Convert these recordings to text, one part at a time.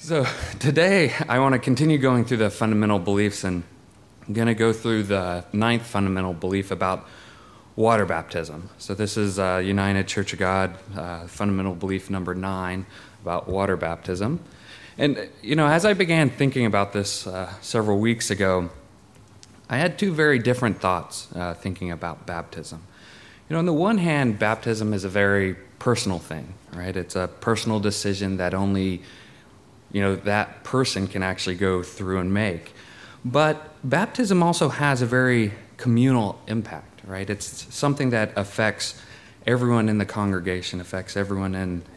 So today I want to continue going through the fundamental beliefs, and I'm going to go through the 9th fundamental belief about water baptism. So this is United Church of God, fundamental belief number 9 about water baptism. And, as I began thinking about this several weeks ago, I had two very different thoughts thinking about baptism. On the one hand, baptism is a very personal thing, right? It's a personal decision that only, that person can actually go through and make. But baptism also has a very communal impact, right? It's something that affects everyone in the congregation, affects everyone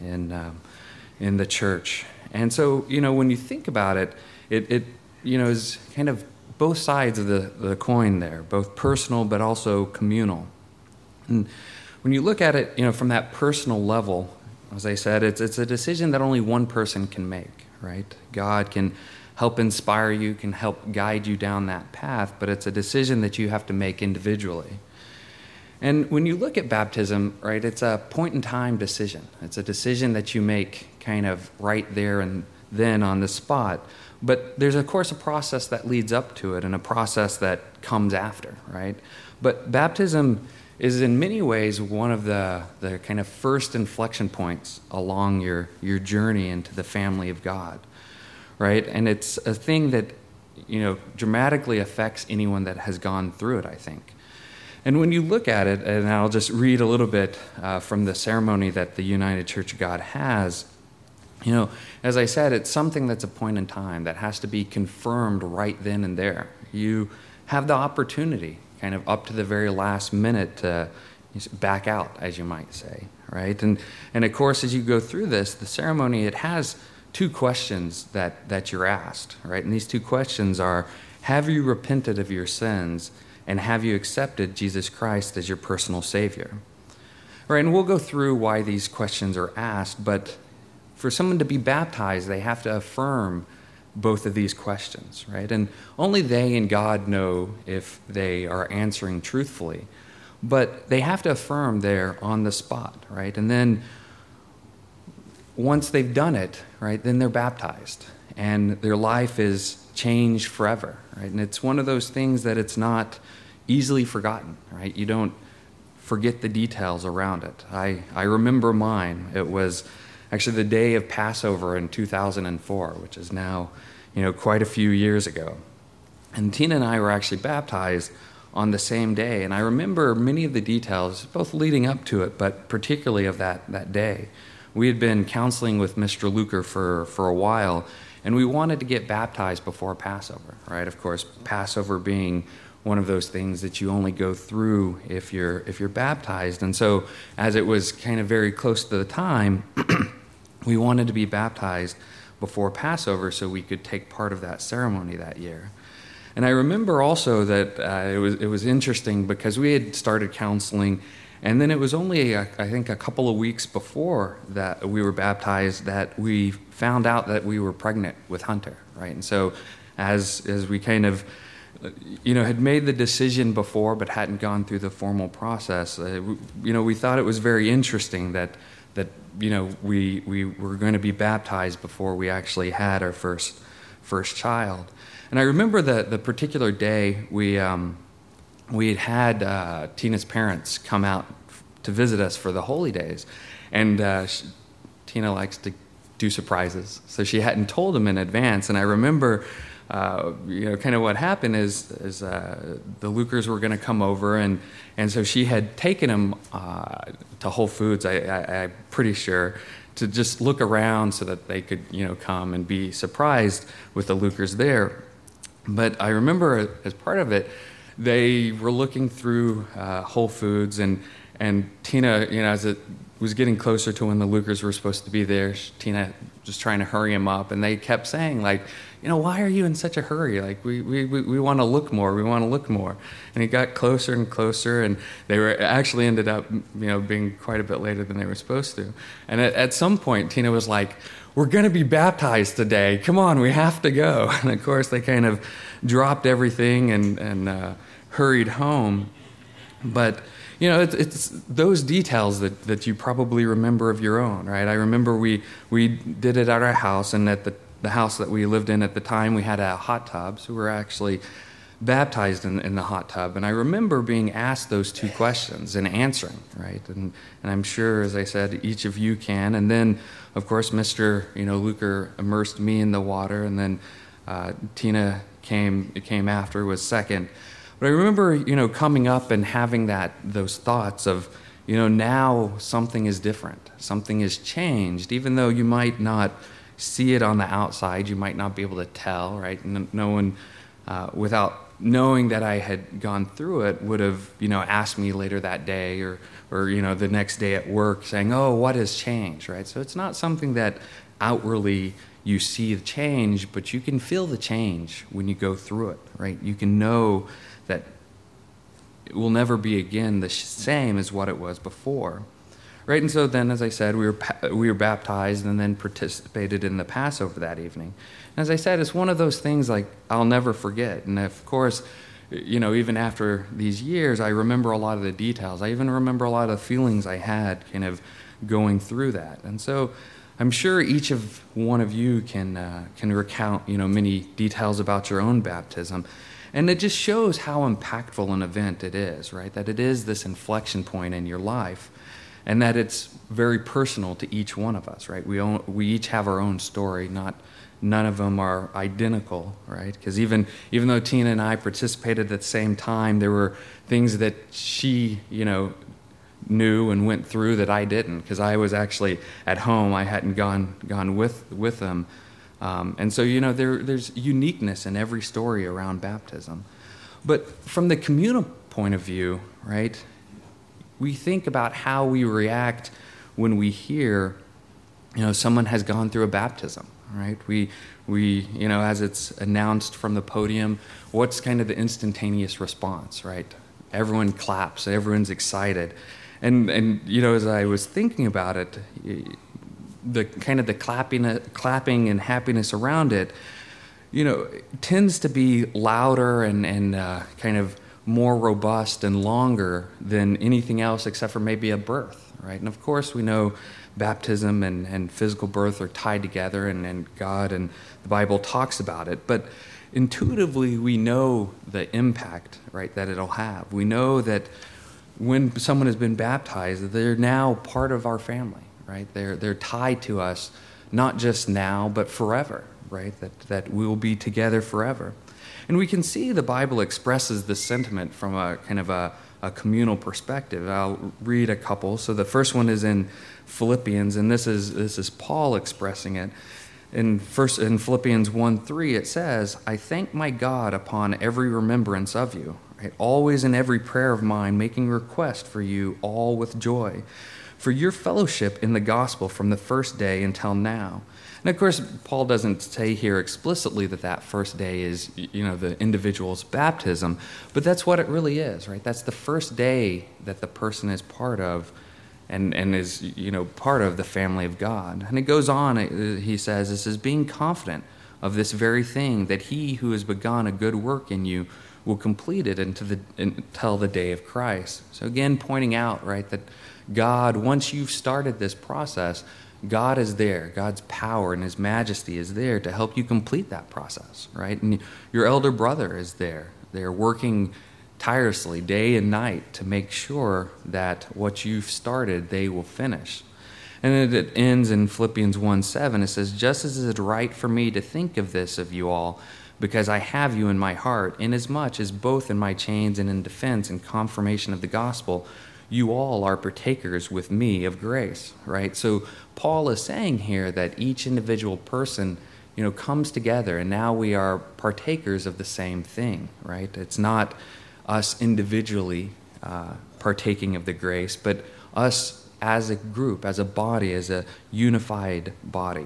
in the church. And so, when you think about it, it is kind of both sides of the coin there, both personal but also communal. And when you look at it, from that personal level, as I said, it's a decision that only one person can make, right? God can help inspire you, can help guide you down that path, but it's a decision that you have to make individually. And when you look at baptism, right, it's a point-in-time decision. It's a decision that you make kind of right there and then on the spot. But there's, of course, a process that leads up to it and a process that comes after, right? But baptism is in many ways one of the kind of first inflection points along your journey into the family of God, right? And it's a thing that, dramatically affects anyone that has gone through it, I think. And when you look at it, and I'll just read a little bit from the ceremony that the United Church of God has, as I said, it's something that's a point in time that has to be confirmed right then and there. You have the opportunity, kind of up to the very last minute, to back out, as you might say, right? And of course, as you go through this, the ceremony, it has two questions that you're asked, right? And these two questions are, have you repented of your sins? And have you accepted Jesus Christ as your personal Savior? All right, and we'll go through why these questions are asked, but for someone to be baptized, they have to affirm both of these questions, right? And only they and God know if they are answering truthfully, but they have to affirm there on the spot, right? And then once they've done it, right, then they're baptized, and their life is changed forever, right? And it's one of those things that it's not easily forgotten, right? You don't forget the details around it. I remember mine. It was actually the day of Passover in 2004, which is now, quite a few years ago. And Tina and I were actually baptized on the same day. And I remember many of the details, both leading up to it, but particularly of that day. We had been counseling with Mr. Luker for a while, and we wanted to get baptized before Passover, right? Of course, Passover being one of those things that you only go through if you're baptized. And so as it was kind of very close to the time, we wanted to be baptized before Passover so we could take part of that ceremony that year. And I remember also that it was interesting because we had started counseling, and then it was only, I think, a couple of weeks before that we were baptized that we found out that we were pregnant with Hunter, right? And so as we kind of, had made the decision before but hadn't gone through the formal process, we thought it was very interesting that we were going to be baptized before we actually had our first child. And I remember the particular day we had Tina's parents come out to visit us for the holy days, and Tina likes to do surprises, so she hadn't told them in advance. And I remember, kind of what happened is the Lukers were going to come over, and so she had taken them to Whole Foods, I'm pretty sure, to just look around so that they could, come and be surprised with the Lukers there. But I remember as part of it, they were looking through Whole Foods, and Tina, as it was getting closer to when the Lukers were supposed to be there, Tina just trying to hurry him up, and they kept saying, like, why are you in such a hurry? Like, we want to look more, we want to look more. And he got closer and closer, and they were actually ended up, being quite a bit later than they were supposed to. And at some point, Tina was like, we're going to be baptized today. Come on, we have to go. And of course, they kind of dropped everything and hurried home. But it's those details that you probably remember of your own, right? I remember we did it at our house, and at the house that we lived in at the time, we had a hot tub, so we were actually baptized in the hot tub. And I remember being asked those two questions and answering, right? And I'm sure, as I said, each of you can. And then, of course, Mr. Luker immersed me in the water, and then Tina came after, was second. But I remember, coming up and having those thoughts of, now something is different. Something has changed. Even though you might not see it on the outside, you might not be able to tell, right? No one, without knowing that I had gone through it, would have, asked me later that day or the next day at work saying, oh, what has changed, right? So it's not something that outwardly you see the change, but you can feel the change when you go through it, right? You can know that it will never be again the same as what it was before, right? And so then, as I said, we were baptized and then participated in the Passover that evening. And as I said, it's one of those things like I'll never forget. And of course, even after these years, I remember a lot of the details. I even remember a lot of the feelings I had kind of going through that. And so I'm sure each of one of you can recount, many details about your own baptism. And it just shows how impactful an event it is, right? That it is this inflection point in your life, and that it's very personal to each one of us, right? We each have our own story. None of them are identical, right? Because even though Tina and I participated at the same time, there were things that she, knew and went through that I didn't, because I was actually at home. I hadn't gone with them. And so, there's uniqueness in every story around baptism. But from the communal point of view, right, we think about how we react when we hear, someone has gone through a baptism, right? We as it's announced from the podium, what's kind of the instantaneous response, right? Everyone claps, everyone's excited. And as I was thinking about it, the kind of the clapping and happiness around it, tends to be louder and kind of more robust and longer than anything else except for maybe a birth, right? And of course we know baptism and physical birth are tied together, and God and the Bible talks about it. But intuitively we know the impact, right, that it'll have. We know that when someone has been baptized, they're now part of our family, right? They're tied to us, not just now, but forever, right? That we will be together forever. And we can see the Bible expresses this sentiment from a kind of a communal perspective. I'll read a couple. So the first one is in Philippians, and this is Paul expressing it. In Philippians 1:3, it says, "I thank my God upon every remembrance of you, right? Always in every prayer of mine, making request for you all with joy, for your fellowship in the gospel from the first day until now." And of course, Paul doesn't say here explicitly that first day is, the individual's baptism, but that's what it really is, right? That's the first day that the person is part of and is, part of the family of God. And it goes on, he says, this is being confident of this very thing, that he who has begun a good work in you will complete it until the day of Christ. So again, pointing out, right, that God, once you've started this process, God is there. God's power and his majesty is there to help you complete that process, right? And your elder brother is there. They're working tirelessly day and night to make sure that what you've started, they will finish. And then it ends in Philippians 1:7. It says, "Just as it is right for me to think of this of you all, because I have you in my heart, inasmuch as both in my chains and in defense and confirmation of the gospel, you all are partakers with me of grace," right? So Paul is saying here that each individual person, comes together, and now we are partakers of the same thing, right? It's not us individually partaking of the grace, but us as a group, as a body, as a unified body.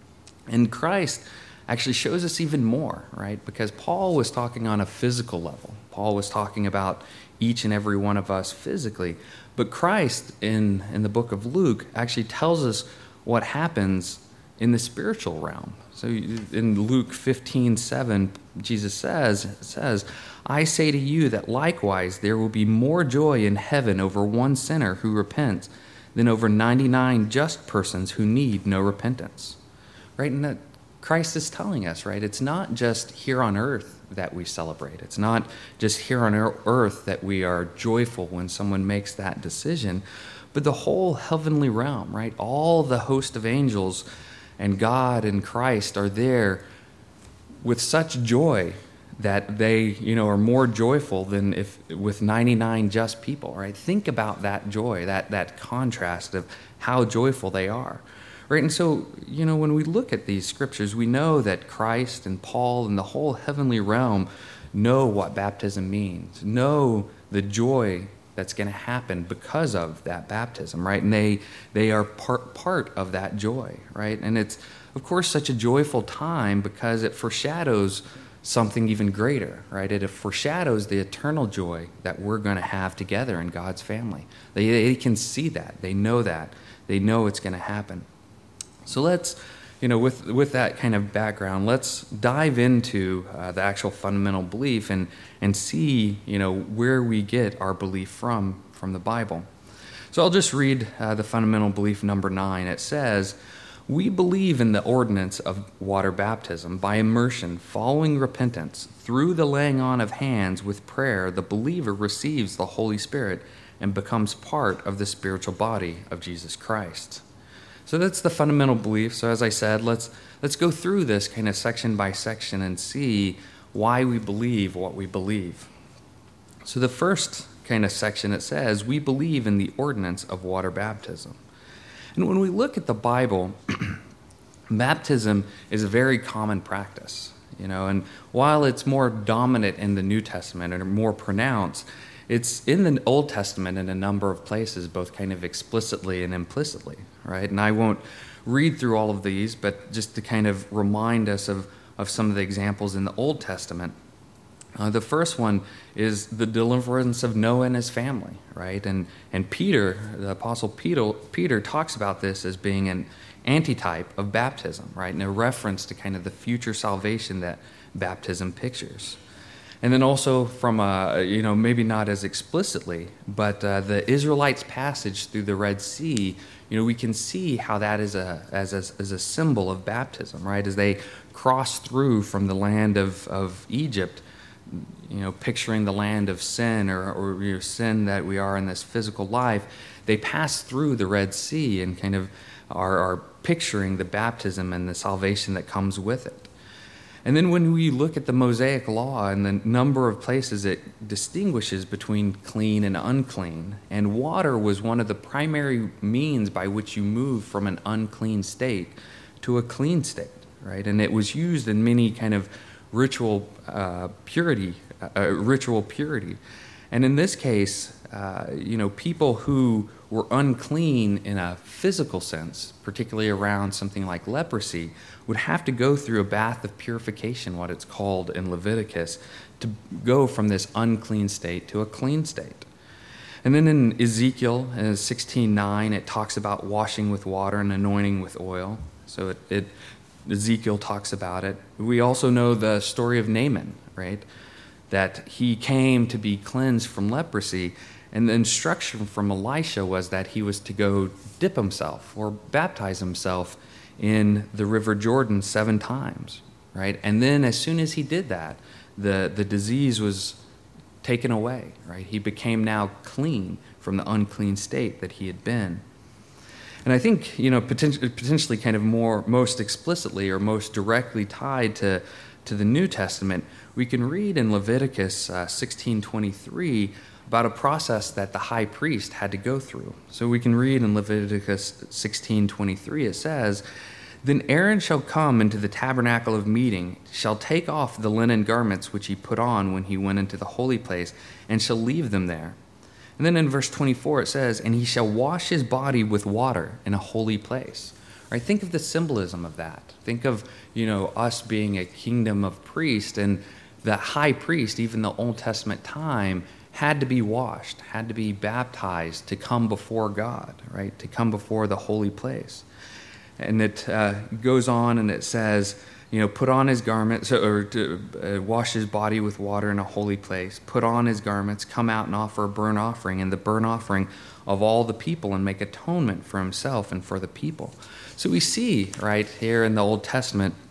And Christ actually shows us even more, right? Because Paul was talking on a physical level. Paul was talking about each and every one of us physically. But Christ, in the book of Luke, actually tells us what happens in the spiritual realm. So in Luke 15:7, Jesus says, "I say to you that likewise there will be more joy in heaven over one sinner who repents than over 99 just persons who need no repentance." Right? And that Christ is telling us, right? It's not just here on earth that we celebrate. It's not just here on earth that we are joyful when someone makes that decision, but the whole heavenly realm, right? All the host of angels and God and Christ are there with such joy that they, are more joyful than if with 99 just people, right? Think about that joy, that contrast of how joyful they are, right? And so, when we look at these scriptures, we know that Christ and Paul and the whole heavenly realm know what baptism means, know the joy that's going to happen because of that baptism, right? And they are part of that joy, right? And it's, of course, such a joyful time because it foreshadows something even greater, right? It foreshadows the eternal joy that we're going to have together in God's family. They can see that. They know that. They know it's going to happen. So let's, with that kind of background, let's dive into the actual fundamental belief and see, where we get our belief from the Bible. So I'll just read the fundamental belief number 9. It says, "We believe in the ordinance of water baptism. By immersion, following repentance, through the laying on of hands with prayer, the believer receives the Holy Spirit and becomes part of the spiritual body of Jesus Christ." So that's the fundamental belief. So as I said, let's go through this kind of section by section and see why we believe what we believe. So the first kind of section, it says, "We believe in the ordinance of water baptism." And when we look at the Bible, baptism is a very common practice, and while it's more dominant in the New Testament and more pronounced, it's in the Old Testament in a number of places, both kind of explicitly and implicitly, right? And I won't read through all of these, but just to kind of remind us of some of the examples in the Old Testament. The first one is the deliverance of Noah and his family, right? And Peter, the Apostle Peter talks about this as being an antitype of baptism, right? And a reference to kind of the future salvation that baptism pictures. And then also from, maybe not as explicitly, but the Israelites' passage through the Red Sea, we can see how that is as a symbol of baptism, right? As they cross through from the land of Egypt, picturing the land of sin or sin that we are in this physical life, they pass through the Red Sea and kind of are picturing the baptism and the salvation that comes with it. And then when we look at the Mosaic Law and the number of places it distinguishes between clean and unclean, and water was one of the primary means by which you move from an unclean state to a clean state, right? And it was used in many kind of ritual purity. And in this case, people who were unclean in a physical sense, particularly around something like leprosy, would have to go through a bath of purification, what it's called in Leviticus, to go from this unclean state to a clean state. And then in Ezekiel 16:9, it talks about washing with water and anointing with oil. So Ezekiel talks about it. We also know the story of Naaman, right? That he came to be cleansed from leprosy, and the instruction from Elisha was that he was to go dip himself or baptize himself in the River Jordan 7 times, right? And then as soon as he did that, the disease was taken away, right? He became now clean from the unclean state that he had been. And I think, potentially kind of most explicitly or most directly tied to the New Testament, we can read in Leviticus 16:23 about a process that the high priest had to go through. So we can read in Leviticus 16:23, it says, "Then Aaron shall come into the tabernacle of meeting, shall take off the linen garments which he put on when he went into the holy place, and shall leave them there." And then in verse 24 it says, "And he shall wash his body with water in a holy place." Right? Think of the symbolism of that. Think of, us being a kingdom of priests, and the high priest, even the Old Testament time, had to be washed, had to be baptized to come before God, right? To come before the holy place. And it goes on and it says, put on his garments, or to wash his body with water in a holy place, put on his garments, come out and offer a burnt offering and the burnt offering of all the people, and make atonement for himself and for the people. So we see right here in the Old Testament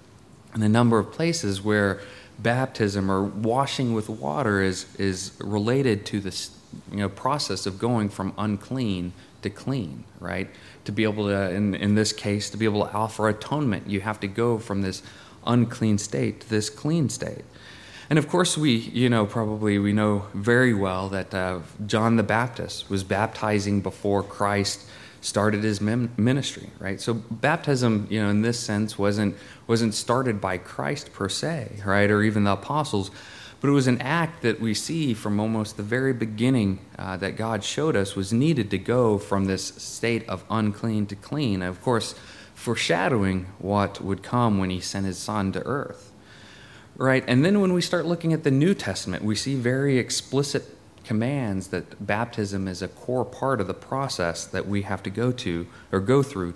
and the number of places where baptism or washing with water is related to this process of going from unclean to clean, right? To be able to, in this case, to be able to offer atonement, you have to go from this unclean state to this clean state. And of course, we know very well that John the Baptist was baptizing before Christ started his ministry, right? So baptism, in this sense, wasn't started by Christ per se, right, or even the apostles, but it was an act that we see from almost the very beginning that God showed us was needed to go from this state of unclean to clean, of course, foreshadowing what would come when he sent his Son to earth, right? And then when we start looking at the New Testament, we see very explicit commands that baptism is a core part of the process that we have to go through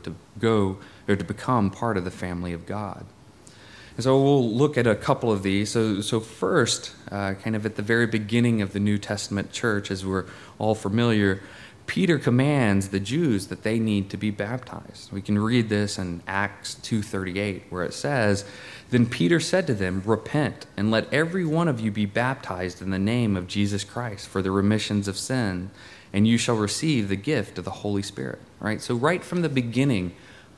to become part of the family of God. And so we'll look at a couple of these. So first, kind of at the very beginning of the New Testament church, as we're all familiar, Peter commands the Jews that they need to be baptized. We can read this in Acts 2:38, where it says, "Then Peter said to them, 'Repent, and let every one of you be baptized in the name of Jesus Christ for the remissions of sin, and you shall receive the gift of the Holy Spirit.'" Right? So right from the beginning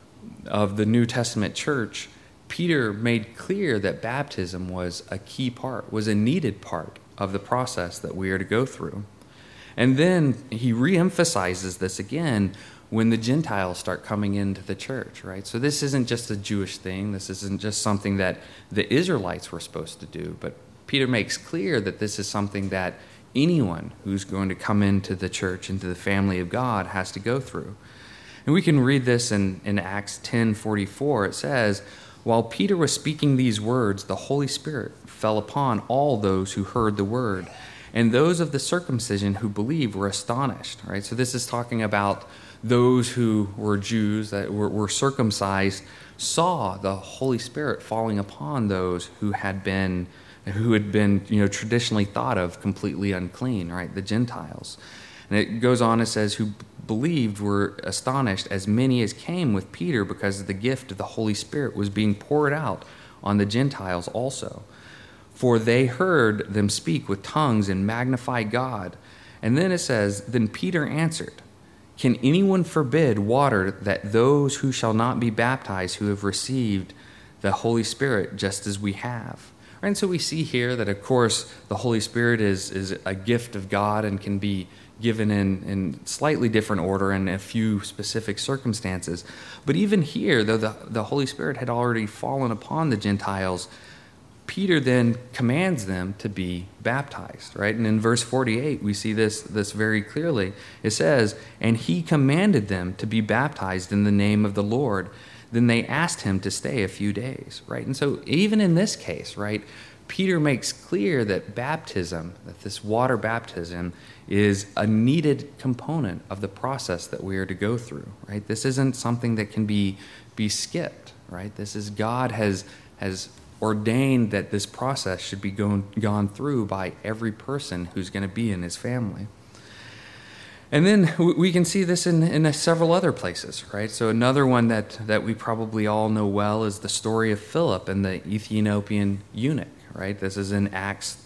of the New Testament church, Peter made clear that baptism was a key part, was a needed part of the process that we are to go through. And then he reemphasizes this again when the Gentiles start coming into the church, right? So this isn't just a Jewish thing. This isn't just something that the Israelites were supposed to do. But Peter makes clear that this is something that anyone who's going to come into the church, into the family of God, has to go through. And we can read this in Acts 10:44. It says, "While Peter was speaking these words, the Holy Spirit fell upon all those who heard the word. And those of the circumcision who believed were astonished," right? So this is talking about those who were Jews that were circumcised, saw the Holy Spirit falling upon those who had been traditionally thought of completely unclean, right? The Gentiles. And it goes on, it says, "Who believed were astonished, as many as came with Peter, because the gift of the Holy Spirit was being poured out on the Gentiles also. For they heard them speak with tongues and magnify God." And then it says, "Then Peter answered, 'Can anyone forbid water that those who shall not be baptized who have received the Holy Spirit just as we have?'" And so we see here that, of course, the Holy Spirit is a gift of God and can be given in slightly different order in a few specific circumstances. But even here, though the Holy Spirit had already fallen upon the Gentiles, Peter then commands them to be baptized, right? And in verse 48, we see this very clearly. It says, "And he commanded them to be baptized in the name of the Lord. Then they asked him to stay a few days," right? And so even in this case, right, Peter makes clear that baptism, that this water baptism, is a needed component of the process that we are to go through, right? This isn't something that can be skipped, right? This is God has ordained that this process should be gone through by every person who's going to be in his family. And then we can see this in several other places, right? So another one that we probably all know well is the story of Philip and the Ethiopian eunuch, right? This is in Acts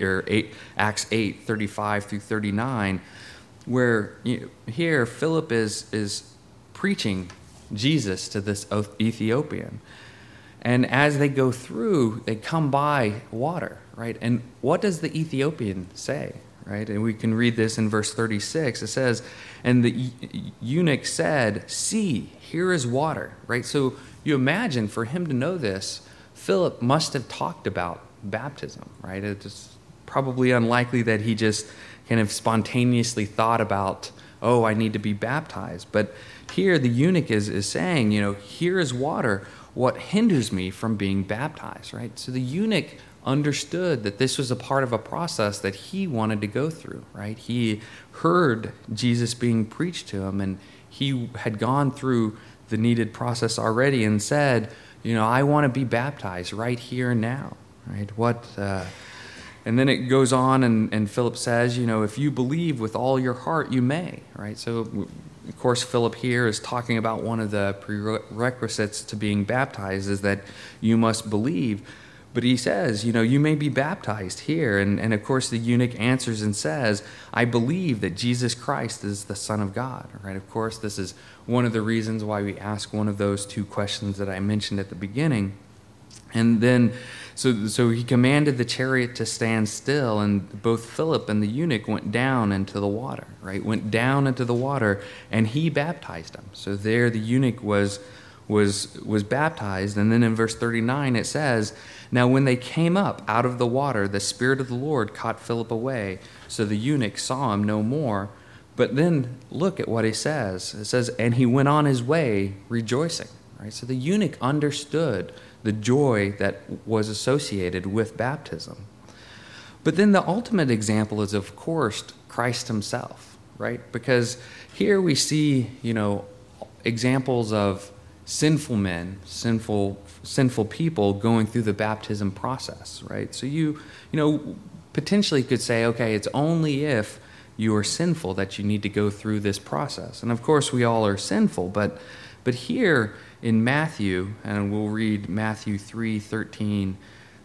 8:35 through 39, where here Philip is preaching Jesus to this Ethiopian. And as they go through, they come by water, right? And what does the Ethiopian say, right? And we can read this in verse 36. It says, "And the eunuch said, 'See, here is water,'" right? So you imagine, for him to know this, Philip must have talked about baptism, right? It's probably unlikely that he just kind of spontaneously thought about, "Oh, I need to be baptized." But here the eunuch is saying, "Here is water. What hinders me from being baptized," right? So the eunuch understood that this was a part of a process that he wanted to go through, right? He heard Jesus being preached to him, and he had gone through the needed process already and said, "I want to be baptized right here and now," right? And then it goes on, and Philip says, "If you believe with all your heart, you may," right? So of course, Philip here is talking about one of the prerequisites to being baptized is that you must believe. But he says, you may be baptized here. And of course, the eunuch answers and says, I believe that Jesus Christ is the Son of God. Right? Of course, this is one of the reasons why we ask one of those two questions that I mentioned at the beginning. And then, so he commanded the chariot to stand still, and both Philip and the eunuch went down into the water, right? Went down into the water, and he baptized him. So there the eunuch was baptized. And then in verse 39 it says, now when they came up out of the water, the Spirit of the Lord caught Philip away, so the eunuch saw him no more. But then look at what he says. It says, and he went on his way rejoicing. Right? So the eunuch understood the joy that was associated with baptism. But then the ultimate example is, of course, Christ himself, right? Because here we see, examples of sinful men, sinful people going through the baptism process, right? So you potentially could say, okay, it's only if you are sinful that you need to go through this process. And of course, we all are sinful, but here in Matthew, and we'll read Matthew 3:13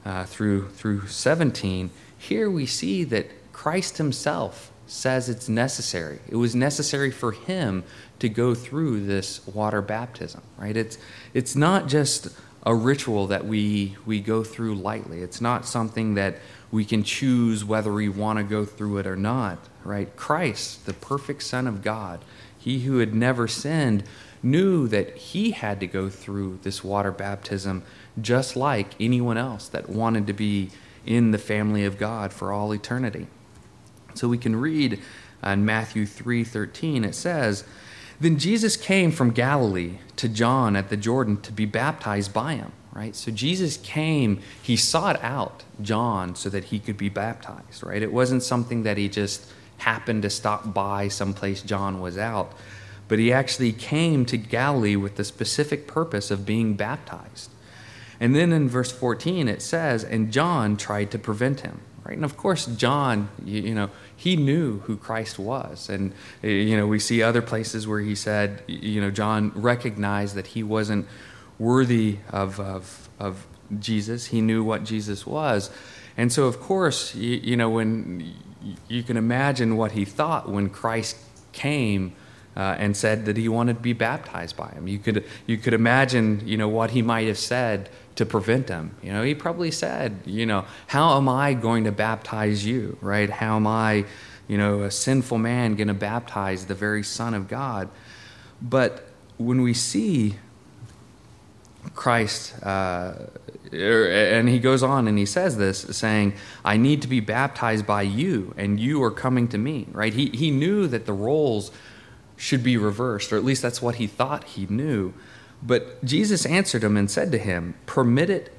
through 17, here we see that Christ himself says it's necessary. It was necessary for him to go through this water baptism, right? It's not just a ritual that we go through lightly. It's not something that we can choose whether we want to go through it or not, right? Christ, the perfect Son of God, he who had never sinned, knew that he had to go through this water baptism just like anyone else that wanted to be in the family of God for all eternity. So we can read in Matthew 3:13, it says, then Jesus came from Galilee to John at the Jordan to be baptized by him. Right? So Jesus came, he sought out John so that he could be baptized. Right? It wasn't something that he just happened to stop by someplace John was out. But he actually came to Galilee with the specific purpose of being baptized. And then in verse 14 it says, and John tried to prevent him. Right? And of course John, he knew who Christ was. And, we see other places where he said, John recognized that he wasn't worthy of Jesus. He knew what Jesus was. And so of course, when you can imagine what he thought when Christ came and said that he wanted to be baptized by him. You could imagine, what he might have said to prevent him. He probably said, how am I going to baptize you, right? How am I, a sinful man going to baptize the very Son of God? But when we see Christ, and he goes on and he says this, saying, I need to be baptized by you, and you are coming to me, right? He knew that the roles should be reversed, or at least that's what he thought he knew. But Jesus answered him and said to him, permit it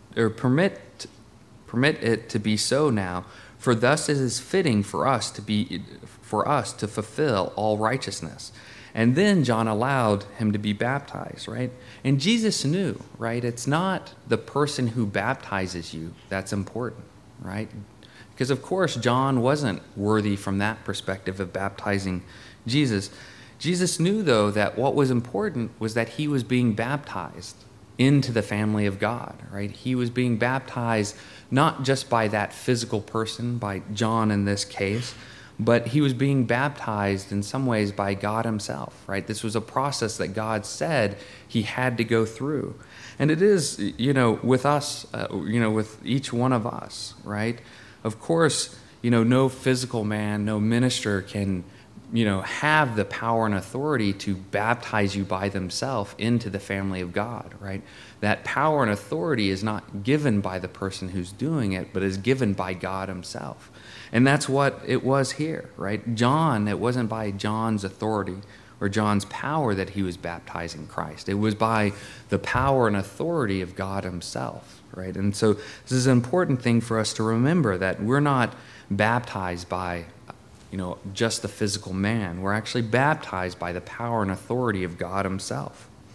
to be so now, for thus it is fitting for us to fulfill all righteousness. And then John allowed him to be baptized, right? And Jesus knew, right? It's not the person who baptizes you that's important, right? Because of course John wasn't worthy from that perspective of baptizing Jesus. Jesus knew, though, that what was important was that he was being baptized into the family of God, right? He was being baptized not just by that physical person, by John in this case, but he was being baptized in some ways by God himself, right? This was a process that God said he had to go through. And it is, with us, with each one of us, right? Of course, no physical man, no minister can have the power and authority to baptize you by themselves into the family of God, right? That power and authority is not given by the person who's doing it, but is given by God himself. And that's what it was here, right? John, it wasn't by John's authority or John's power that he was baptizing Christ. It was by the power and authority of God himself, right? And so this is an important thing for us to remember, that we're not baptized by just the physical man. We're actually baptized by the power and authority of God himself.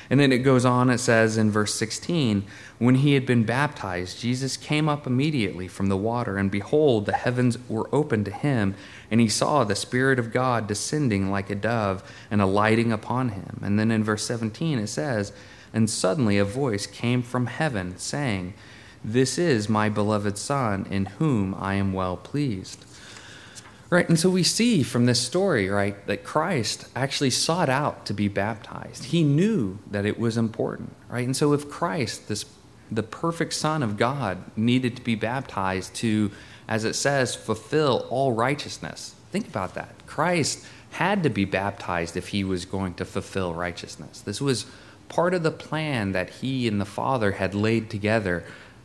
And then it goes on, it says in verse 16, when he had been baptized, Jesus came up immediately from the water, and behold, the heavens were opened to him, and he saw the Spirit of God descending like a dove and alighting upon him. And then in verse 17 it says, and suddenly a voice came from heaven saying, this is my beloved Son, in whom I am well pleased. Right, and so we see from this story, right, that Christ actually sought out to be baptized. He knew that it was important, right? And so if Christ, the perfect Son of God, needed to be baptized to, as it says, fulfill all righteousness, think about that. Christ had to be baptized if he was going to fulfill righteousness. This was part of the plan that he and the Father had laid together,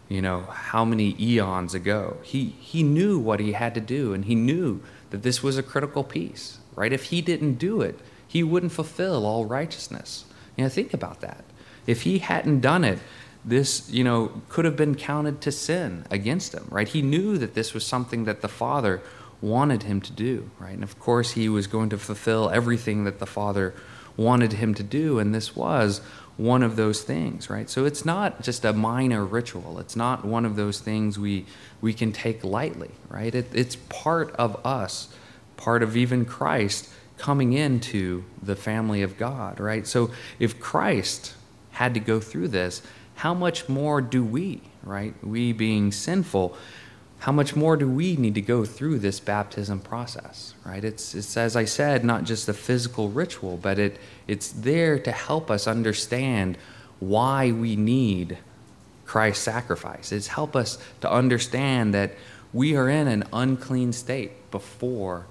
how many eons ago. He knew what he had to do, and he knew that this was a critical piece, right? If he didn't do it, he wouldn't fulfill all righteousness. Think about that. If he hadn't done it, this, could have been counted to sin against him, right? He knew that this was something that the Father wanted him to do, right? And of course, he was going to fulfill everything that the Father wanted him to do, and this was one of those things, right? So it's not just a minor ritual. It's not one of those things we can take lightly, right? It's part of us, part of even Christ coming into the family of God, right? So if Christ had to go through this, how much more do we, right? We being sinful, how much more do we need to go through this baptism process, right? It's as I said, not just a physical ritual, but it's there to help us understand why we need Christ's sacrifice. It's help us to understand that we are in an unclean state before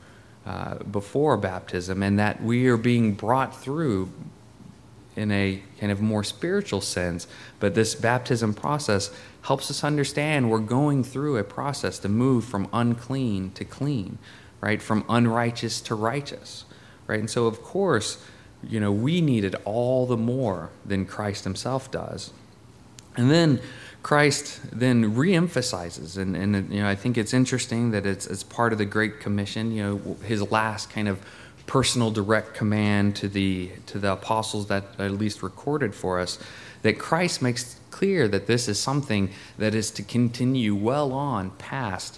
baptism, and that we are being brought through in a kind of more spiritual sense. But this baptism process helps us understand we're going through a process to move from unclean to clean, right? From unrighteous to righteous, right? And so, of course, we need it all the more than Christ himself does. And then Christ then reemphasizes, and I think it's interesting that it's part of the Great Commission, his last kind of personal direct command to the apostles that are at least recorded for us, that Christ makes clear that this is something that is to continue well on past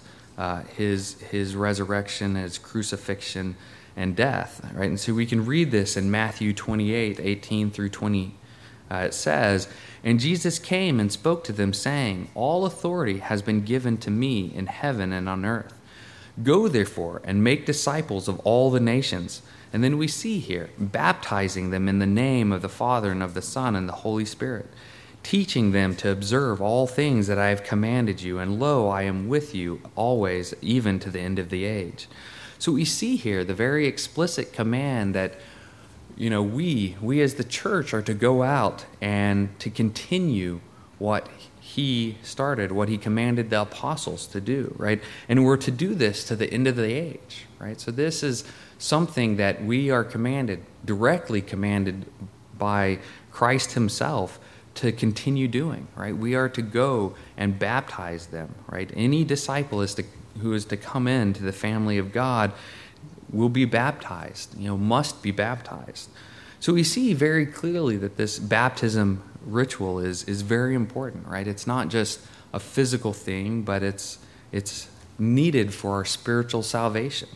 his resurrection, his crucifixion, and death, right? And so we can read this in Matthew 28:18 through 20. It says, and Jesus came and spoke to them, saying, all authority has been given to me in heaven and on earth. Go, therefore, and make disciples of all the nations. And then we see here, baptizing them in the name of the Father and of the Son and the Holy Spirit, teaching them to observe all things that I have commanded you. And lo, I am with you always, even to the end of the age. So we see here the very explicit command that, we as the church are to go out and to continue what he started, what he commanded the apostles to do, right? And we're to do this to the end of the age, right? So this is something that we are directly commanded by Christ himself to continue doing, right? We are to go and baptize them, right? Any disciple who is to come into the family of God will be baptized, must be baptized. So we see very clearly that this baptism ritual is very important, right? It's not just a physical thing, but it's needed for our spiritual salvation.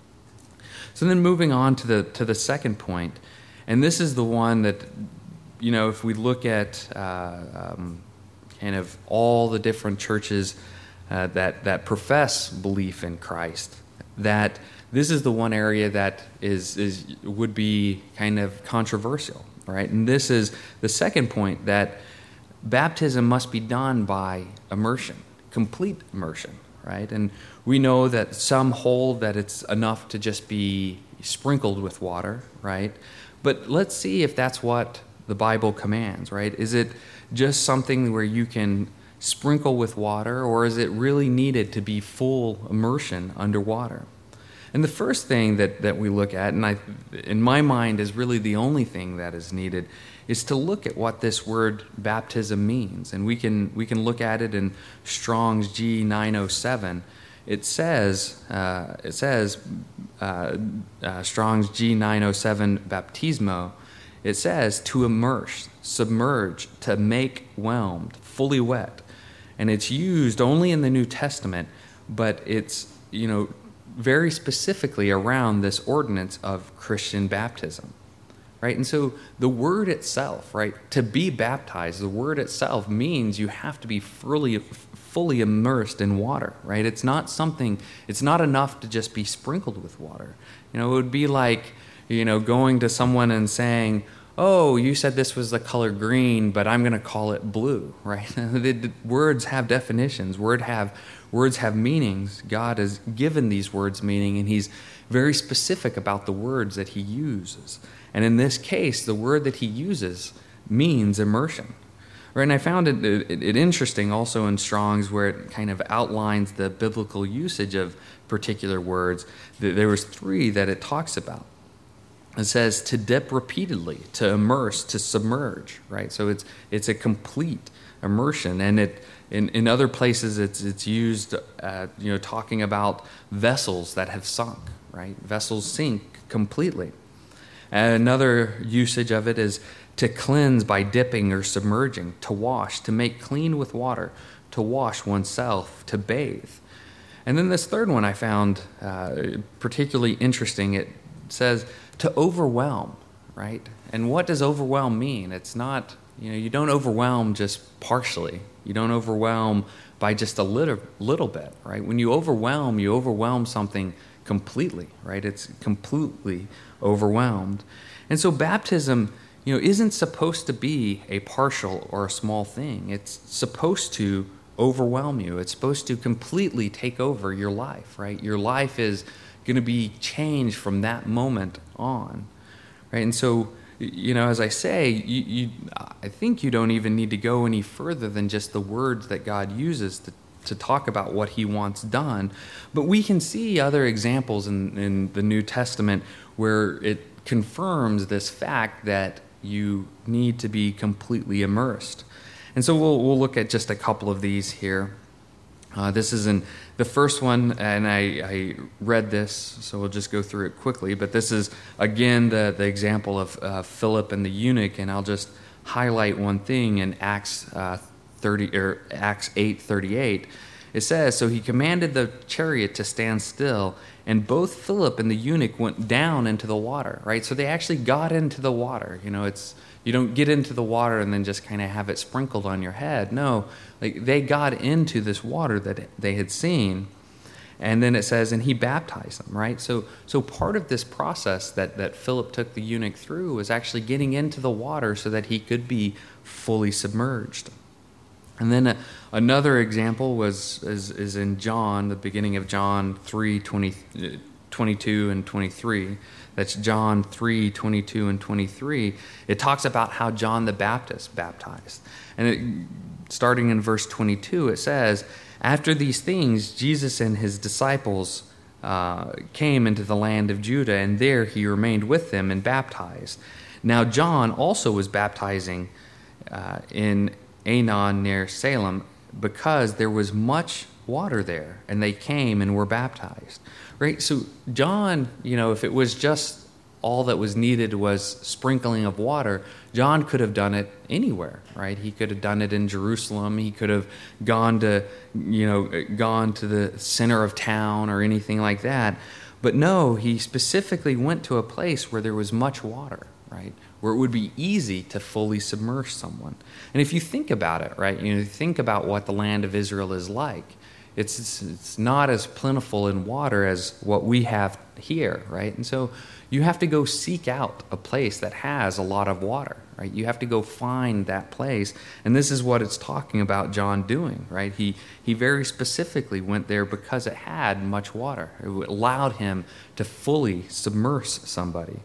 So then moving on to the second point, and this is the one that, if we look at kind of all the different churches that profess belief in Christ, that this is the one area that would be kind of controversial, right? And this is the second point, that baptism must be done by immersion, complete immersion, right? And we know that some hold that it's enough to just be sprinkled with water, right? But let's see if that's what the Bible commands, right? Is it just something where you can sprinkle with water, or is it really needed to be full immersion underwater? And the first thing that we look at, and in my mind is really the only thing that is needed, is to look at what this word baptism means. And we can look at it in Strong's G907. It says Strong's G907 baptismo it says to immerse, submerge, to make whelmed, fully wet. And it's used only in the New Testament, but it's, very specifically around this ordinance of Christian baptism, right? And so the word itself, right, to be baptized, the word itself means you have to be fully immersed in water, right? It's not enough to just be sprinkled with water. It would be like, going to someone and saying, oh, you said this was the color green, but I'm going to call it blue, right? The words have definitions. Words have meanings. God has given these words meaning, and he's very specific about the words that he uses. And in this case, the word that he uses means immersion. Right? And I found it interesting also in Strong's, where it kind of outlines the biblical usage of particular words. There was 3 that it talks about. It says to dip repeatedly, to immerse, to submerge, right? So it's a complete immersion, and in other places it's used, talking about vessels that have sunk, right? Vessels sink completely. And another usage of it is to cleanse by dipping or submerging, to wash, to make clean with water, to wash oneself, to bathe. And then this third one I found particularly interesting. It says to overwhelm, right? And what does overwhelm mean? It's not, you don't overwhelm just partially. You don't overwhelm by just a little bit, right? When you overwhelm something completely, right? It's completely overwhelmed. And so baptism, isn't supposed to be a partial or a small thing. It's supposed to overwhelm you. It's supposed to completely take over your life, right? Your life is going to be changed from that moment on, right? And so, as I say, I think you don't even need to go any further than just the words that God uses to talk about what he wants done. But we can see other examples in the New Testament where it confirms this fact that you need to be completely immersed. And so we'll look at just a couple of these here. This is in the first one, and I read this, so we'll just go through it quickly. But this is, again, the example of Philip and the eunuch, and I'll just highlight one thing in Acts 8:38. It says, so he commanded the chariot to stand still, and both Philip and the eunuch went down into the water, right? So they actually got into the water. You don't get into the water and then just kind of have it sprinkled on your head. No, they got into this water that they had seen. And then it says, and he baptized them, right? So part of this process that Philip took the eunuch through was actually getting into the water so that he could be fully submerged. And then another example is in John, the beginning of John 3:22 and 23. That's John 3:22 and 23. It talks about how John the Baptist baptized. And starting in verse 22, it says, after these things, Jesus and his disciples came into the land of Judah, and there he remained with them and baptized. Now John also was baptizing in Aenon near Salem, because there was much water there, and they came and were baptized. Right? So John, if it was just all that was needed was sprinkling of water, John could have done it anywhere, right? He could have done it in Jerusalem. He could have gone to the center of town or anything like that. But no, he specifically went to a place where there was much water, right? Where it would be easy to fully submerge someone. And if you think about it, right, think about what the land of Israel is like. It's not as plentiful in water as what we have here, right? And so you have to go seek out a place that has a lot of water, right? You have to go find that place. And this is what it's talking about John doing, right? He very specifically went there because it had much water. It allowed him to fully submerge somebody.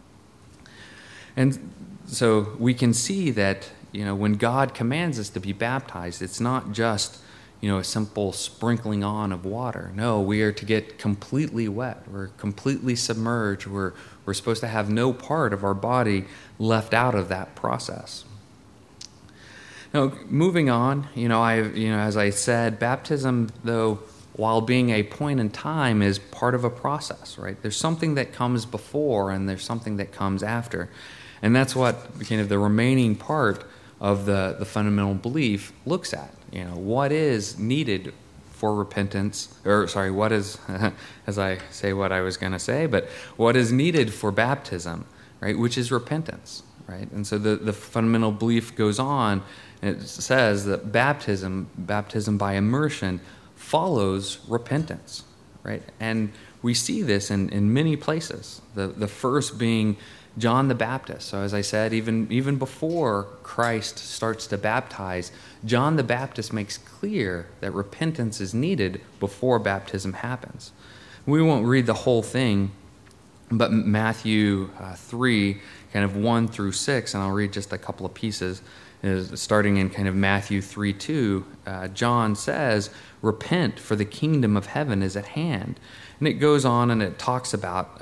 And so we can see that, when God commands us to be baptized, it's not just, a simple sprinkling on of water. No, we are to get completely wet. We're completely submerged. We're supposed to have no part of our body left out of that process. Now, moving on, as I said, baptism, though, while being a point in time, is part of a process, right? There's something that comes before and there's something that comes after. And that's what kind of the remaining part of the fundamental belief looks at. What is needed for repentance, what is, as I say what I was going to say, but what is needed for baptism, right, which is repentance, right? And so the fundamental belief goes on, and it says that baptism by immersion follows repentance, right? And we see this in many places, the first being John the Baptist. So as I said, even before Christ starts to baptize, John the Baptist makes clear that repentance is needed before baptism happens. We won't read the whole thing, but Matthew 3, kind of 1 through 6, and I'll read just a couple of pieces, starting in kind of Matthew 3:2, John says, "Repent, for the kingdom of heaven is at hand." And it goes on and it talks about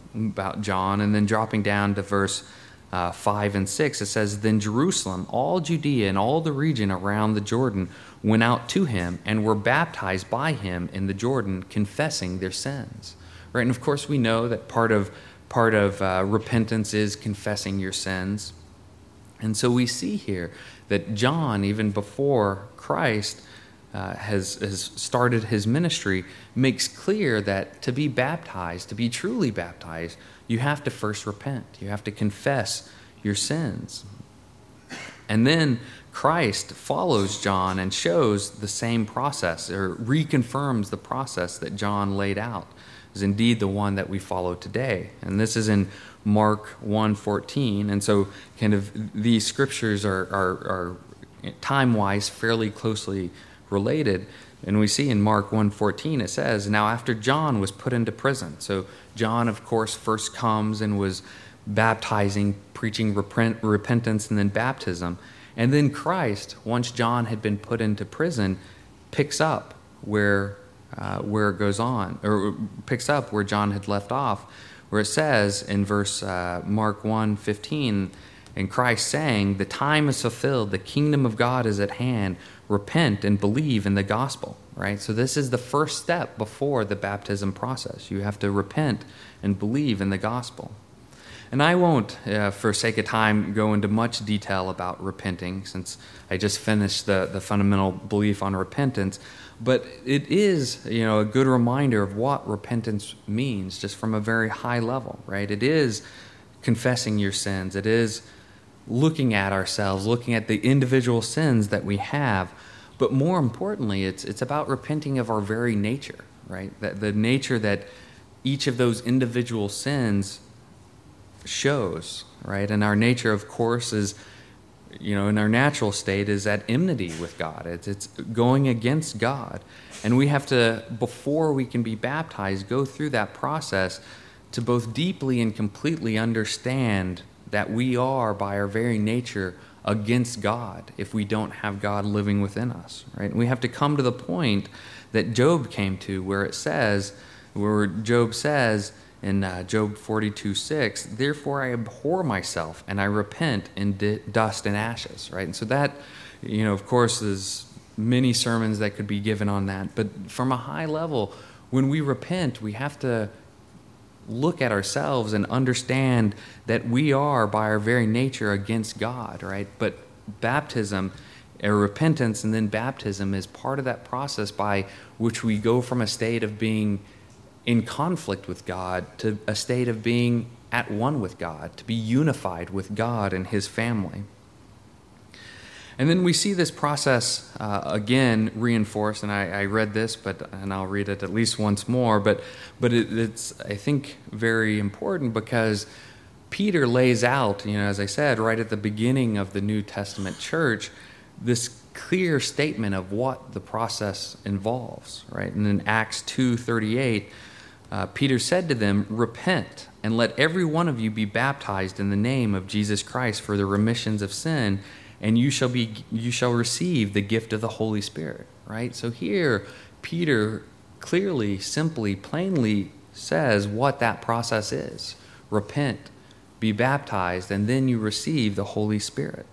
John, and then dropping down to verse 5 and 6, it says, "Then Jerusalem, all Judea, and all the region around the Jordan went out to him and were baptized by him in the Jordan, confessing their sins." Right, and of course we know that part of repentance is confessing your sins. And so we see here that John, even before Christ has started his ministry, makes clear that to be baptized, to be truly baptized, you have to first repent. You have to confess your sins. And then Christ follows John and shows the same process, or reconfirms the process that John laid out, is indeed the one that we follow today. And this is in Mark 1:14. And so kind of these scriptures are time-wise fairly closely related. And we see in Mark 1:14 it says, "Now after John was put into prison." So John, of course, first comes and was baptizing, preaching repentance and then baptism. And then Christ, once John had been put into prison, picks up where it goes on, or picks up where John had left off, where it says in verse Mark 1:15, "And Christ saying, 'The time is fulfilled, the kingdom of God is at hand. Repent and believe in the gospel.'" Right? So this is the first step before the baptism process. You have to repent and believe in the gospel. And I won't, for sake of time, go into much detail about repenting, since I just finished the fundamental belief on repentance. But it is, a good reminder of what repentance means, just from a very high level, right? It is confessing your sins. It is looking at ourselves, looking at the individual sins that we have. But more importantly, it's about repenting of our very nature, right? That the nature that each of those individual sins shows, right? And our nature, of course, is, in our natural state, is at enmity with God. It's going against God. And we have to, before we can be baptized, go through that process to both deeply and completely understand that we are, by our very nature, against God if we don't have God living within us, right? And we have to come to the point that Job came to, where Job says in Job 42:6, "Therefore I abhor myself and I repent in dust and ashes," right? And so that, of course, there's many sermons that could be given on that. But from a high level, when we repent, we have to look at ourselves and understand that we are, by our very nature, against God, right? But baptism, or repentance and then baptism, is part of that process by which we go from a state of being in conflict with God to a state of being at one with God, to be unified with God and His family. And then we see this process again reinforced, and I read this, and I'll read it at least once more, but it's, I think, very important, because Peter lays out, as I said, right at the beginning of the New Testament church, this clear statement of what the process involves, right? And in Acts 2:38, Peter said to them, "Repent, and let every one of you be baptized in the name of Jesus Christ for the remissions of sin, and you shall receive the gift of the Holy Spirit," right? So here, Peter clearly, simply, plainly says what that process is. Repent, be baptized, and then you receive the Holy Spirit.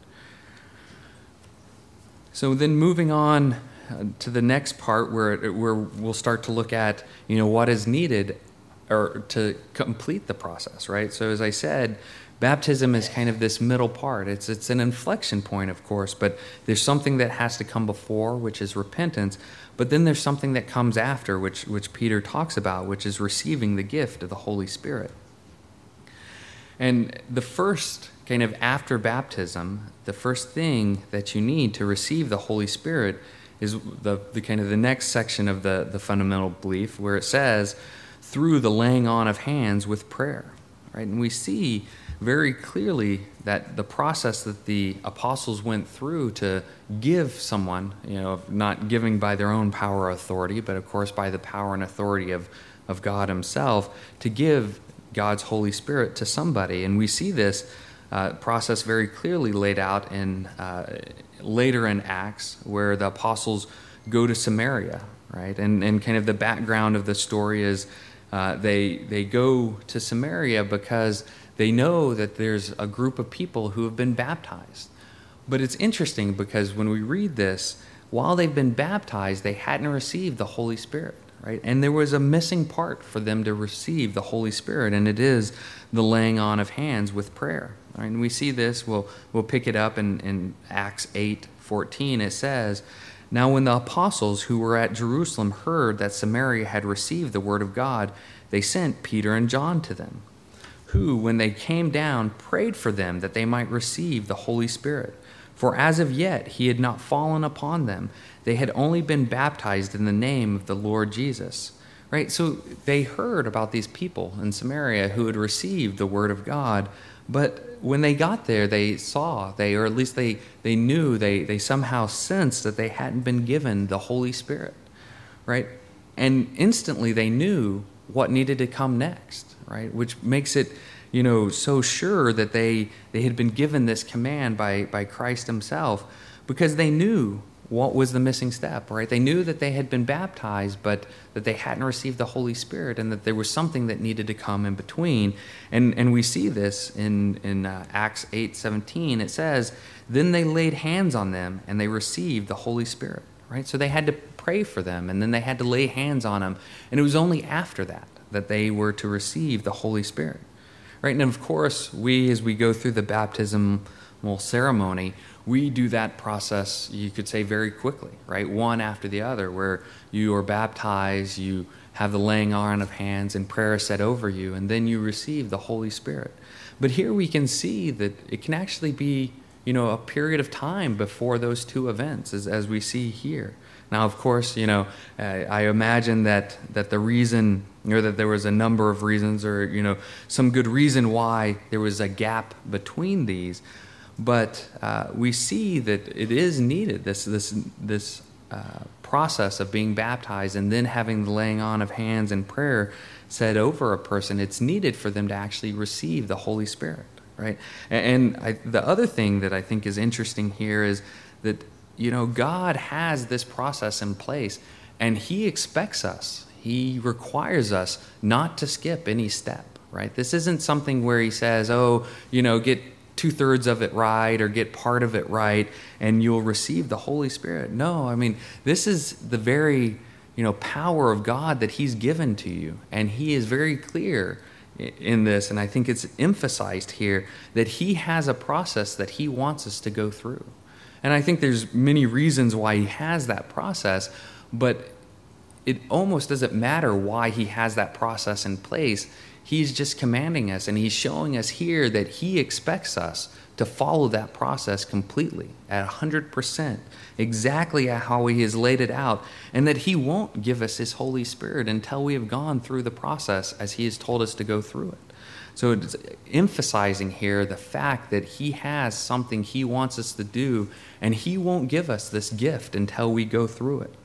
So then moving on to the next part, where we'll start to look at, what is needed or to complete the process, right? So as I said, baptism is kind of this middle part. It's an inflection point, of course, but there's something that has to come before, which is repentance. But then there's something that comes after, which Peter talks about, which is receiving the gift of the Holy Spirit. And the first kind of after baptism, the first thing that you need to receive the Holy Spirit is the kind of the next section of the fundamental belief, where it says, through the laying on of hands with prayer. Right? And we see very clearly that the process that the apostles went through to give someone, not giving by their own power or authority, but of course by the power and authority of God himself, to give God's Holy Spirit to somebody. And we see this process very clearly laid out in later in Acts, where the apostles go to Samaria, right? And kind of the background of the story is they go to Samaria because they know that there's a group of people who have been baptized. But it's interesting because when we read this, while they've been baptized, they hadn't received the Holy Spirit, right? And there was a missing part for them to receive the Holy Spirit, and it is the laying on of hands with prayer. Right? And we see this, we'll pick it up in Acts 8:14. It says, "Now when the apostles who were at Jerusalem heard that Samaria had received the word of God, they sent Peter and John to them, who, when they came down, prayed for them that they might receive the Holy Spirit. For as of yet he had not fallen upon them. They had only been baptized in the name of the Lord Jesus." Right? So they heard about these people in Samaria who had received the word of God, but when they got there, they saw, or at least they knew, they somehow sensed that they hadn't been given the Holy Spirit, right? And instantly they knew what needed to come next, right? Which makes it, so sure that they had been given this command by Christ himself, because they knew what was the missing step, right? They knew that they had been baptized, but that they hadn't received the Holy Spirit, and that there was something that needed to come in between. And we see this in Acts 8:17. It says, "Then they laid hands on them, and they received the Holy Spirit." Right? So they had to pray for them, and then they had to lay hands on them. And it was only after that they were to receive the Holy Spirit. Right? And of course, as we go through the baptismal ceremony, we do that process, you could say, very quickly, right? One after the other, where you are baptized, you have the laying on of hands and prayer said over you, and then you receive the Holy Spirit. But here we can see that it can actually be, a period of time before those two events, as we see here. Now, of course, I imagine that the reason, that there was a number of reasons, or, some good reason why there was a gap between these. But we see that it is needed, this process of being baptized and then having the laying on of hands and prayer said over a person. It's needed for them to actually receive the Holy Spirit, right? And the other thing that I think is interesting here is that, God has this process in place, and he expects us, he requires us not to skip any step, right? This isn't something where he says, get 2/3 of it right, or get part of it right, and you'll receive the Holy Spirit. No, this is the very, power of God that he's given to you. And he is very clear in this, and I think it's emphasized here, that he has a process that he wants us to go through. And I think there's many reasons why he has that process, but it almost doesn't matter why he has that process in place. He's just commanding us, and he's showing us here that he expects us to follow that process completely, at 100%, exactly how he has laid it out, and that he won't give us his Holy Spirit until we have gone through the process as he has told us to go through it. So it's emphasizing here the fact that he has something he wants us to do, and he won't give us this gift until we go through it.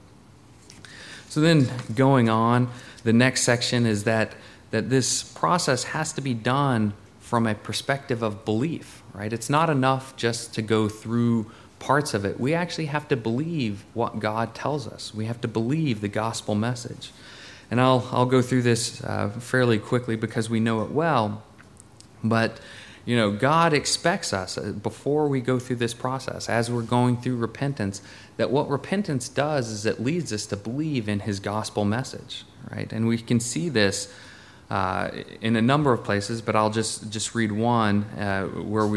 So then going on, the next section is that this process has to be done from a perspective of belief, right? It's not enough just to go through parts of it. We actually have to believe what God tells us. We have to believe the gospel message. And I'll go through this fairly quickly because we know it well. But, God expects us, before we go through this process, as we're going through repentance, that what repentance does is it leads us to believe in his gospel message, right? And we can see this in a number of places, but I'll just read one where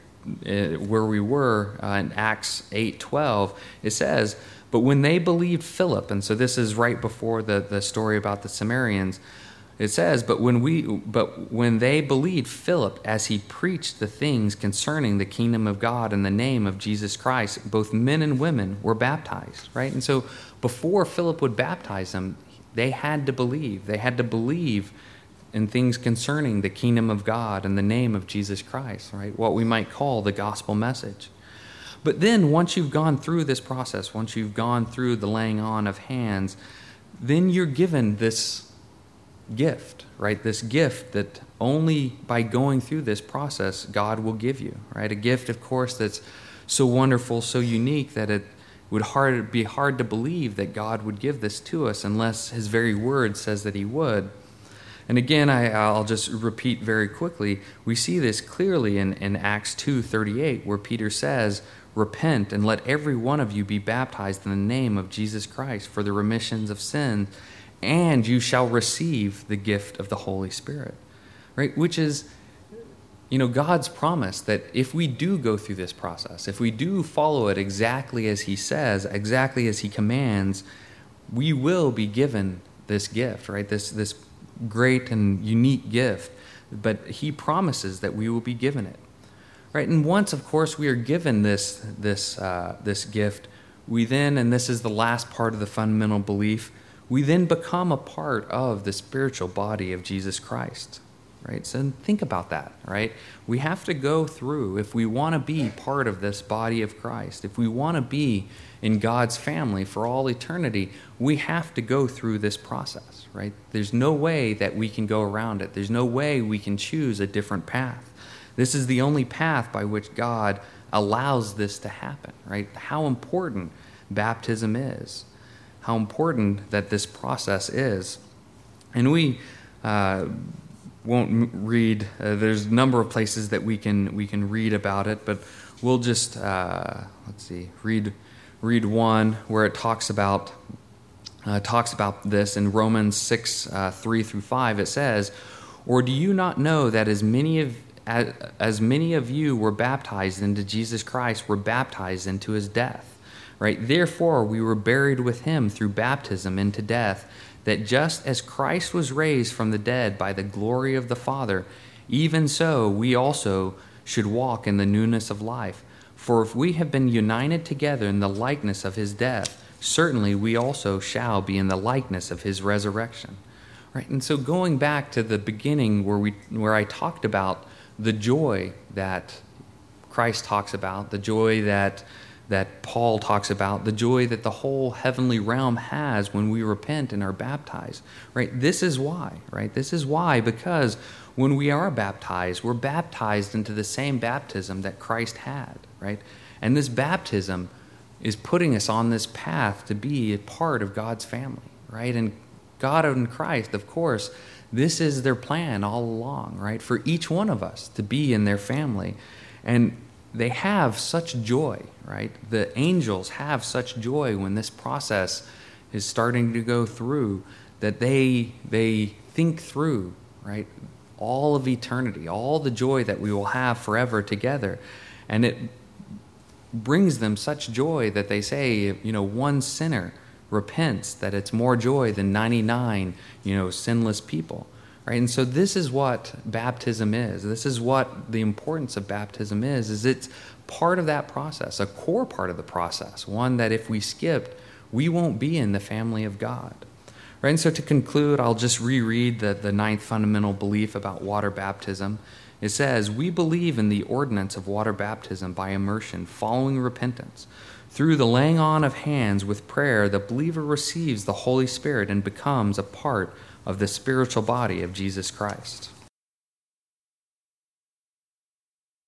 we were in Acts 8:12. It says, "But when they believed Philip," and so this is right before the story about the Samaritans. It says, but when they believed Philip as he preached the things concerning the kingdom of God in the name of Jesus Christ, both men and women were baptized," right? And so before Philip would baptize them, they had to believe. They had to believe in things concerning the kingdom of God in the name of Jesus Christ, right? What we might call the gospel message. But then once you've gone through this process, once you've gone through the laying on of hands, then you're given this gift, right? This gift that only by going through this process God will give you, right? A gift, of course, that's so wonderful, so unique that it would be hard to believe that God would give this to us unless his very word says that he would. And again, I'll just repeat very quickly, we see this clearly in Acts 2:38, where Peter says, "Repent and let every one of you be baptized in the name of Jesus Christ for the remissions of sins, and you shall receive the gift of the Holy Spirit," right? Which is, God's promise that if we do go through this process, if we do follow it exactly as he says, exactly as he commands, we will be given this gift, right? This great and unique gift, but he promises that we will be given it, right? And once, of course, we are given this gift, we then, and this is the last part of the fundamental belief, we then become a part of the spiritual body of Jesus Christ, right? So think about that, right? We have to go through, if we want to be part of this body of Christ, if we want to be in God's family for all eternity, we have to go through this process, right? There's no way that we can go around it. There's no way we can choose a different path. This is the only path by which God allows this to happen, right? How important baptism is. How important that this process is. And we won't read, there's a number of places that we can read about it, but we'll just, read one where it talks about this in Romans 6:3-5. It says, "Or do you not know that as many of you were baptized into Jesus Christ were baptized into his death? Right? Therefore, we were buried with him through baptism into death, that just as Christ was raised from the dead by the glory of the Father, even so we also should walk in the newness of life. For if we have been united together in the likeness of his death, certainly we also shall be in the likeness of his resurrection." Right? And so going back to the beginning where I talked about the joy that Christ talks about, the joy that Paul talks about, the joy that the whole heavenly realm has when we repent and are baptized, right? This is why, right? This is why, because when we are baptized, we're baptized into the same baptism that Christ had, right? And this baptism is putting us on this path to be a part of God's family, right? And God and Christ, of course, this is their plan all along, right? For each one of us to be in their family. And they have such joy, right? The angels have such joy when this process is starting to go through, that they think through, right? All of eternity, all the joy that we will have forever together. And it brings them such joy that they say, one sinner repents, that it's more joy than 99, sinless people. Right? And so this is what baptism is. This is what the importance of baptism is it's part of that process, a core part of the process, one that if we skipped, we won't be in the family of God. Right? And so to conclude, I'll just reread the ninth fundamental belief about water baptism. It says, "We believe in the ordinance of water baptism by immersion following repentance. Through the laying on of hands with prayer, the believer receives the Holy Spirit and becomes a part of the spiritual body of Jesus Christ."